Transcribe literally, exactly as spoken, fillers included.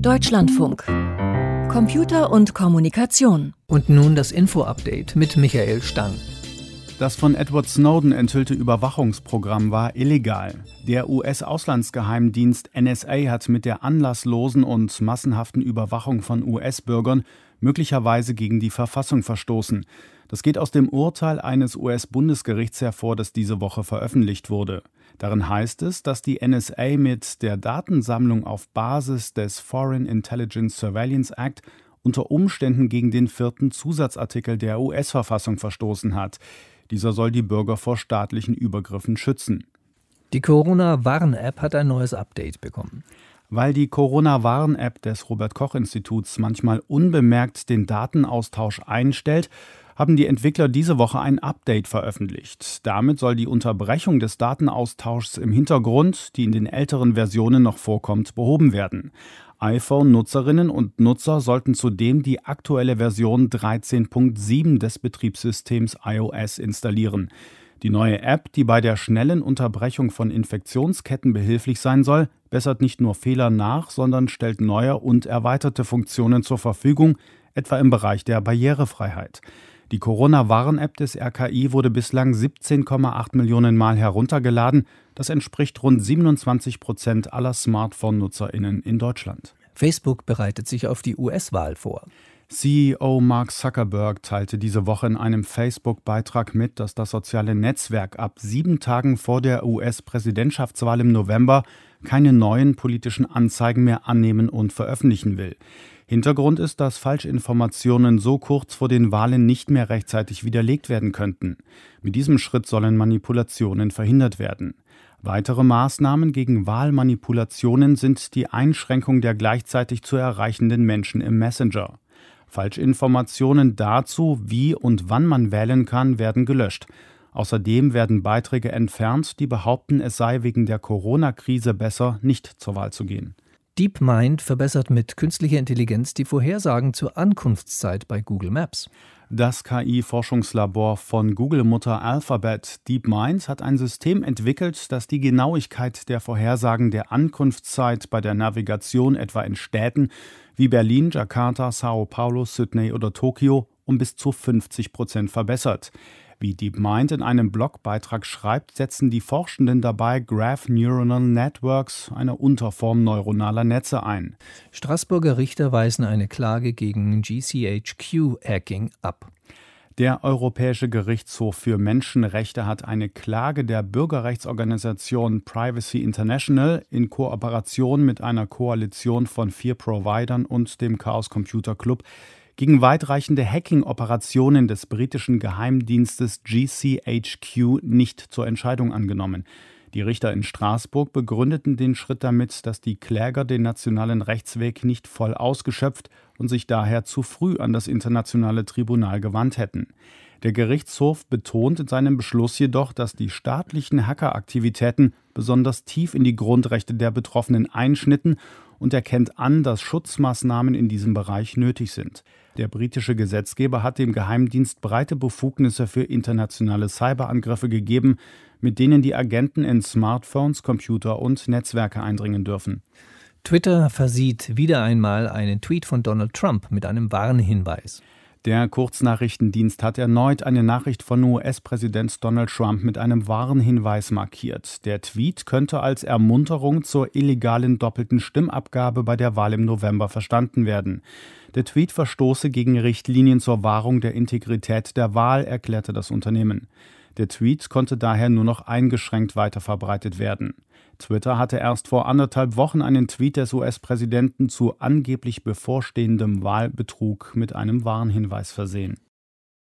Deutschlandfunk. Computer und Kommunikation. Und nun das Info-Update mit Michael Stang. Das von Edward Snowden enthüllte Überwachungsprogramm war illegal. Der U S-Auslandsgeheimdienst N S A hat mit der anlasslosen und massenhaften Überwachung von U S-Bürgern möglicherweise gegen die Verfassung verstoßen. Das geht aus dem Urteil eines U S-Bundesgerichts hervor, das diese Woche veröffentlicht wurde. Darin heißt es, dass die N S A mit der Datensammlung auf Basis des Foreign Intelligence Surveillance Act unter Umständen gegen den vierten Zusatzartikel der U S-Verfassung verstoßen hat. Dieser soll die Bürger vor staatlichen Übergriffen schützen. Die Corona-Warn-App hat ein neues Update bekommen. Weil die Corona-Warn-App des Robert-Koch-Instituts manchmal unbemerkt den Datenaustausch einstellt, haben die Entwickler diese Woche ein Update veröffentlicht. Damit soll die Unterbrechung des Datenaustauschs im Hintergrund, die in den älteren Versionen noch vorkommt, behoben werden. iPhone-Nutzerinnen und Nutzer sollten zudem die aktuelle Version dreizehn Punkt sieben des Betriebssystems iOS installieren. Die neue App, die bei der schnellen Unterbrechung von Infektionsketten behilflich sein soll, bessert nicht nur Fehler nach, sondern stellt neue und erweiterte Funktionen zur Verfügung, etwa im Bereich der Barrierefreiheit. Die Corona-Warn-App des R K I wurde bislang siebzehn Komma acht Millionen Mal heruntergeladen. Das entspricht rund siebenundzwanzig Prozent aller Smartphone-NutzerInnen in Deutschland. Facebook bereitet sich auf die U S-Wahl vor. C E O Mark Zuckerberg teilte diese Woche in einem Facebook-Beitrag mit, dass das soziale Netzwerk ab sieben Tagen vor der U S-Präsidentschaftswahl im November keine neuen politischen Anzeigen mehr annehmen und veröffentlichen will. Hintergrund ist, dass Falschinformationen so kurz vor den Wahlen nicht mehr rechtzeitig widerlegt werden könnten. Mit diesem Schritt sollen Manipulationen verhindert werden. Weitere Maßnahmen gegen Wahlmanipulationen sind die Einschränkung der gleichzeitig zu erreichenden Menschen im Messenger. Falschinformationen dazu, wie und wann man wählen kann, werden gelöscht. Außerdem werden Beiträge entfernt, die behaupten, es sei wegen der Corona-Krise besser, nicht zur Wahl zu gehen. DeepMind verbessert mit künstlicher Intelligenz die Vorhersagen zur Ankunftszeit bei Google Maps. Das K I-Forschungslabor von Google-Mutter Alphabet DeepMind hat ein System entwickelt, das die Genauigkeit der Vorhersagen der Ankunftszeit bei der Navigation etwa in Städten wie Berlin, Jakarta, Sao Paulo, Sydney oder Tokio um bis zu fünfzig Prozent verbessert. Wie DeepMind in einem Blogbeitrag schreibt, setzen die Forschenden dabei Graph Neuronal Networks, eine Unterform neuronaler Netze, ein. Straßburger Richter weisen eine Klage gegen G C H Q-Hacking ab. Der Europäische Gerichtshof für Menschenrechte hat eine Klage der Bürgerrechtsorganisation Privacy International in Kooperation mit einer Koalition von vier Providern und dem Chaos Computer Club gegen weitreichende Hacking-Operationen des britischen Geheimdienstes G C H Q nicht zur Entscheidung angenommen. Die Richter in Straßburg begründeten den Schritt damit, dass die Kläger den nationalen Rechtsweg nicht voll ausgeschöpft und sich daher zu früh an das internationale Tribunal gewandt hätten. Der Gerichtshof betont in seinem Beschluss jedoch, dass die staatlichen Hackeraktivitäten besonders tief in die Grundrechte der Betroffenen einschnitten und erkennt an, dass Schutzmaßnahmen in diesem Bereich nötig sind. Der britische Gesetzgeber hat dem Geheimdienst breite Befugnisse für internationale Cyberangriffe gegeben, mit denen die Agenten in Smartphones, Computer und Netzwerke eindringen dürfen. Twitter versieht wieder einmal einen Tweet von Donald Trump mit einem Warnhinweis. Der Kurznachrichtendienst hat erneut eine Nachricht von U S-Präsident Donald Trump mit einem Warnhinweis markiert. Der Tweet könnte als Ermunterung zur illegalen doppelten Stimmabgabe bei der Wahl im November verstanden werden. Der Tweet verstoße gegen Richtlinien zur Wahrung der Integrität der Wahl, erklärte das Unternehmen. Der Tweet konnte daher nur noch eingeschränkt weiterverbreitet werden. Twitter hatte erst vor anderthalb Wochen einen Tweet des U S-Präsidenten zu angeblich bevorstehendem Wahlbetrug mit einem Warnhinweis versehen.